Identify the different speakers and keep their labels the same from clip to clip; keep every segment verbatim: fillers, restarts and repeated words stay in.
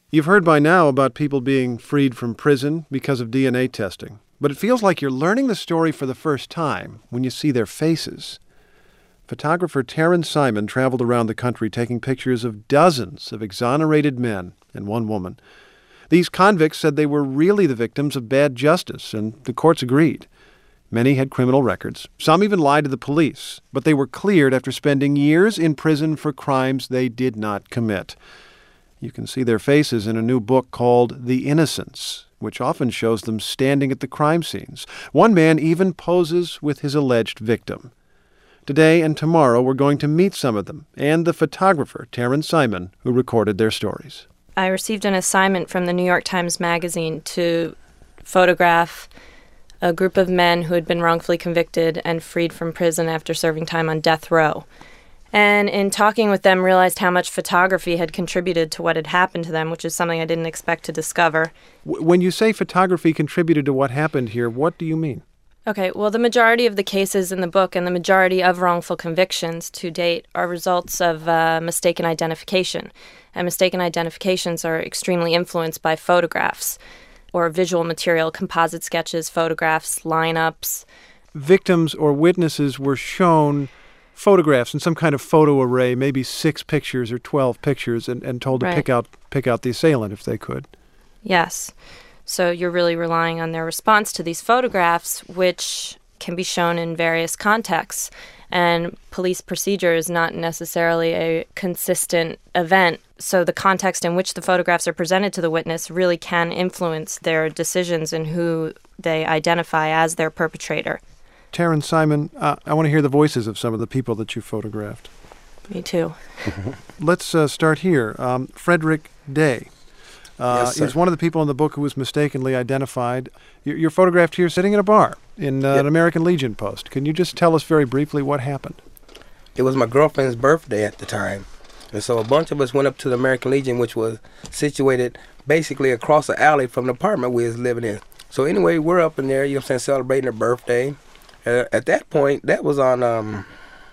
Speaker 1: You've heard by now about people being freed from prison because of D N A testing, but it feels like you're learning the story for the first time when you see their faces. Photographer Taryn Simon traveled around the country taking pictures of dozens of exonerated men and one woman. These convicts said they were really the victims of bad justice, and the courts agreed. Many had criminal records. Some even lied to the police, but they were cleared after spending years in prison for crimes they did not commit. You can see their faces in a new book called The Innocents, which often shows them standing at the crime scenes. One man even poses with his alleged victim. Today and tomorrow we're going to meet some of them and the photographer, Taryn Simon, who recorded their stories.
Speaker 2: I received an assignment from the New York Times Magazine to photograph a group of men who had been wrongfully convicted and freed from prison after serving time on death row. And in talking with them, realized how much photography had contributed to what had happened to them, which is something I didn't expect to discover.
Speaker 1: When you say photography contributed to what happened here, what do you mean?
Speaker 2: Okay, well, the majority of the cases in the book and the majority of wrongful convictions to date are results of uh, mistaken identification. And mistaken identifications are extremely influenced by photographs or visual material, composite sketches, photographs, lineups.
Speaker 1: Victims or witnesses were shown photographs in some kind of photo array, maybe six pictures or twelve pictures, and, and told to
Speaker 2: Right.
Speaker 1: pick out pick out the assailant if they could.
Speaker 2: Yes. So you're really relying on their response to these photographs, which can be shown in various contexts. And police procedure is not necessarily a consistent event. So the context in which the photographs are presented to the witness really can influence their decisions and who they identify as their perpetrator.
Speaker 1: Taryn Simon, uh, I want to hear the voices of some of the people that you photographed.
Speaker 2: Me too.
Speaker 1: Let's uh, start here. Um, Frederick Day. Uh,
Speaker 3: Yes, sir.
Speaker 1: is one of the people in the book who was mistakenly identified. You're, you're photographed here sitting in a bar in uh,
Speaker 3: Yep.
Speaker 1: an American Legion post. Can you just tell us very briefly what happened?
Speaker 3: It was my girlfriend's birthday at the time. And so a bunch of us went up to the American Legion, which was situated basically across the alley from the apartment we was living in. So anyway, we're up in there, you know what I'm saying, celebrating her birthday. Uh, at that point, that was on um,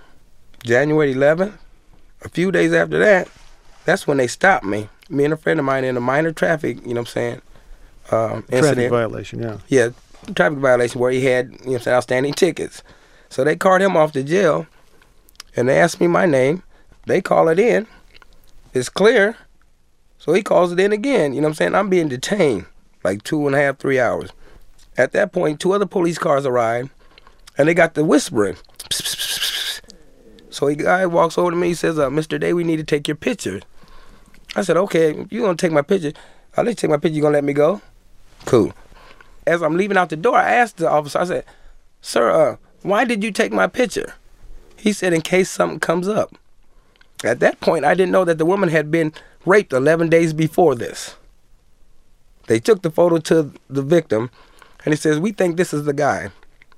Speaker 3: January eleventh. A few days after that, that's when they stopped me. Me and a friend of mine in a minor traffic, you know what I'm saying, um,
Speaker 1: Traffic
Speaker 3: incident.
Speaker 1: violation, yeah.
Speaker 3: Yeah, traffic violation where he had, you know what I'm saying, outstanding tickets. So they called him off to jail, and they asked me my name. They call it in. It's clear. So he calls it in again. You know what I'm saying? I'm being detained like two and a half, three hours. At that point, two other police cars arrived, and they got the whispering. So a guy walks over to me, he says, uh, Mister Day, we need to take your picture. I said, okay, if you're going to take my picture, I'll let you take my picture. You going to let me go? Cool. As I'm leaving out the door, I asked the officer, I said, sir, uh, why did you take my picture? He said, in case something comes up. At that point, I didn't know that the woman had been raped eleven days before this. They took the photo to the victim, and he says, we think this is the guy.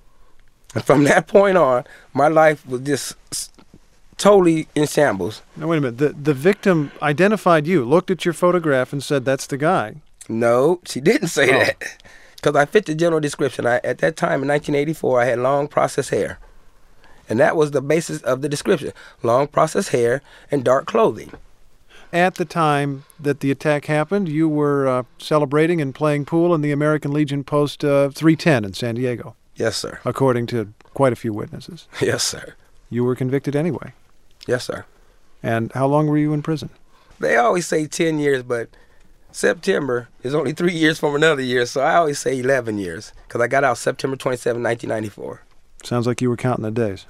Speaker 3: And from that point on, my life was just totally in shambles.
Speaker 1: Now, wait a minute. The, the victim identified you, looked at your photograph, and said, that's the guy.
Speaker 3: No, she didn't say
Speaker 1: Oh.
Speaker 3: that. Because I fit the general description. I, at that time, in nineteen eighty-four, I had long processed hair. And that was the basis of the description. Long processed hair and dark clothing.
Speaker 1: At the time that the attack happened, you were uh, celebrating and playing pool in the American Legion Post uh, three ten in San Diego,
Speaker 3: Yes, sir.
Speaker 1: according to quite a few witnesses.
Speaker 3: Yes, sir.
Speaker 1: You were convicted anyway.
Speaker 3: Yes, sir.
Speaker 1: And how long were you in prison?
Speaker 3: They always say ten years, but September is only three years from another year, so I always say eleven years, because I got out September twenty-seventh, nineteen ninety-four.
Speaker 1: Sounds like you were counting the days.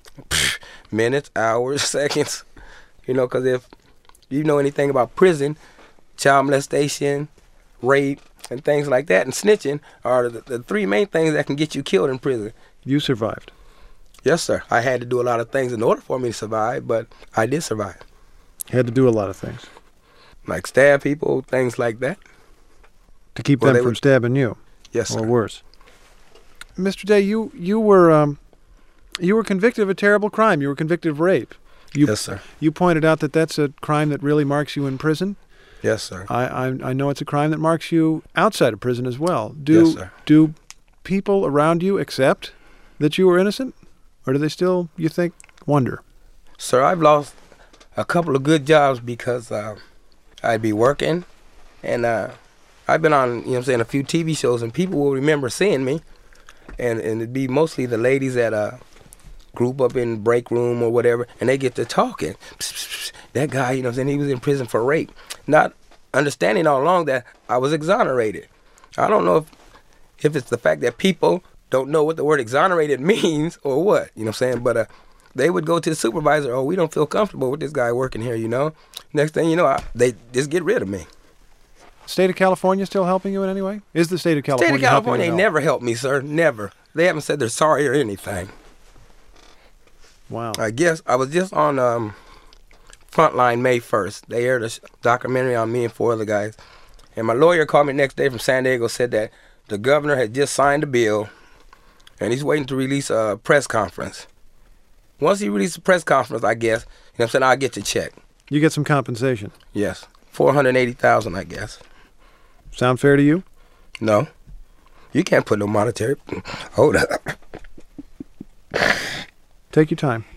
Speaker 3: Minutes, hours, seconds. You know, because if you know anything about prison, child molestation, rape, and things like that, and snitching are the, the three main things that can get you killed in prison.
Speaker 1: You survived.
Speaker 3: Yes, sir. I had to do a lot of things in order for me to survive, but I did survive.
Speaker 1: Had to do a lot of things
Speaker 3: Like stab people, things like that.
Speaker 1: to keep
Speaker 3: Well,
Speaker 1: them
Speaker 3: they
Speaker 1: from
Speaker 3: would-
Speaker 1: stabbing you,
Speaker 3: Yes,
Speaker 1: or
Speaker 3: sir.
Speaker 1: worse. Mister Day, you you were um, you were convicted of a terrible crime. You were convicted of rape. You,
Speaker 3: Yes, sir.
Speaker 1: You pointed out that that's a crime that really marks you in prison.
Speaker 3: Yes, sir.
Speaker 1: I, I I know it's a crime that marks you outside of prison as well. Do
Speaker 3: Yes, sir.
Speaker 1: do people around you accept that you were innocent, or do they still, you think, wonder?
Speaker 3: Sir, I've lost a couple of good jobs because uh, I'd be working And uh, I've been on, you know what I'm saying, a few T V shows, and people will remember seeing me. And, and it'd be mostly the ladies that uh, group up in break room or whatever, and they get to talking. Psst, psst, psst, that guy, you know what I'm saying, he was in prison for rape. Not understanding all along that I was exonerated. I don't know if, if it's the fact that people don't know what the word exonerated means or what, you know what I'm saying? But uh, they would go to the supervisor, oh, we don't feel comfortable with this guy working here, you know? Next thing you know, I, they just get rid of me.
Speaker 1: State of California still helping you in any way? Is the state of California
Speaker 3: State of California
Speaker 1: helping
Speaker 3: ain't
Speaker 1: you at all?
Speaker 3: never helped me, sir. Never. They haven't said they're sorry or anything.
Speaker 1: Wow.
Speaker 3: I guess I was just on um, Frontline May first. They aired a sh- documentary on me and four other guys. And my lawyer called me the next day from San Diego, said that the governor had just signed a bill, and he's waiting to release a press conference. Once he releases a press conference, I guess, you know what I'm saying, I'll get your check.
Speaker 1: You get some compensation.
Speaker 3: Yes. four hundred eighty thousand dollars, I guess.
Speaker 1: Sound fair to you?
Speaker 3: No. You can't put no monetary. Hold up.
Speaker 1: Take your time.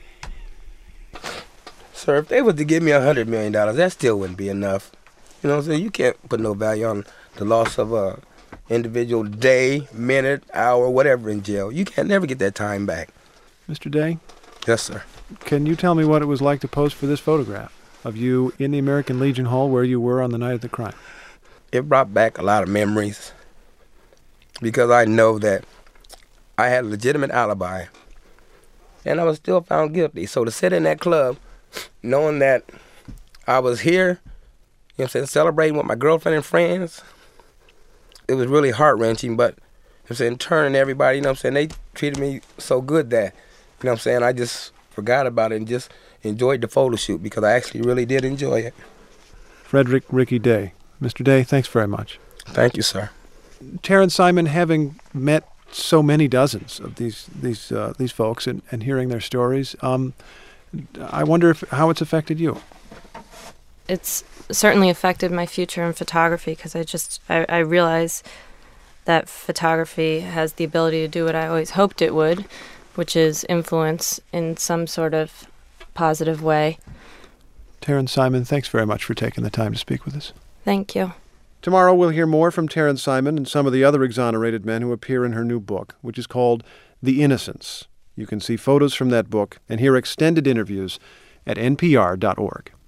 Speaker 3: Sir, if they was to give me one hundred million dollars, that still wouldn't be enough. You know what I'm saying? You can't put no value on the loss of a individual day, minute, hour, whatever in jail. You can't never get that time back.
Speaker 1: Mister Day,
Speaker 3: Yes, sir.
Speaker 1: can you tell me what it was like to pose for this photograph of you in the American Legion Hall where you were on the night of the crime?
Speaker 3: It brought back a lot of memories because I know that I had a legitimate alibi and I was still found guilty. So to sit in that club knowing that I was here, you know what I'm saying, celebrating with my girlfriend and friends, it was really heart-wrenching, but you know what I'm saying, turning everybody, you know what I'm saying, they treated me so good that, you know what I'm saying, I just forgot about it and just enjoyed the photo shoot because I actually really did enjoy it.
Speaker 1: Frederick Ricky Day. Mister Day, thanks very much.
Speaker 3: Thank you, sir.
Speaker 1: Terrence Simon, having met so many dozens of these these uh, these folks and, and hearing their stories, um, I wonder if how it's affected you.
Speaker 2: It's certainly affected my future in photography because I just I, I realize that photography has the ability to do what I always hoped it would, which is influence in some sort of positive way.
Speaker 1: Terrence Simon, thanks very much for taking the time to speak with us.
Speaker 2: Thank you.
Speaker 1: Tomorrow we'll hear more from Terrence Simon and some of the other exonerated men who appear in her new book, which is called The Innocents. You can see photos from that book and hear extended interviews at N P R dot org.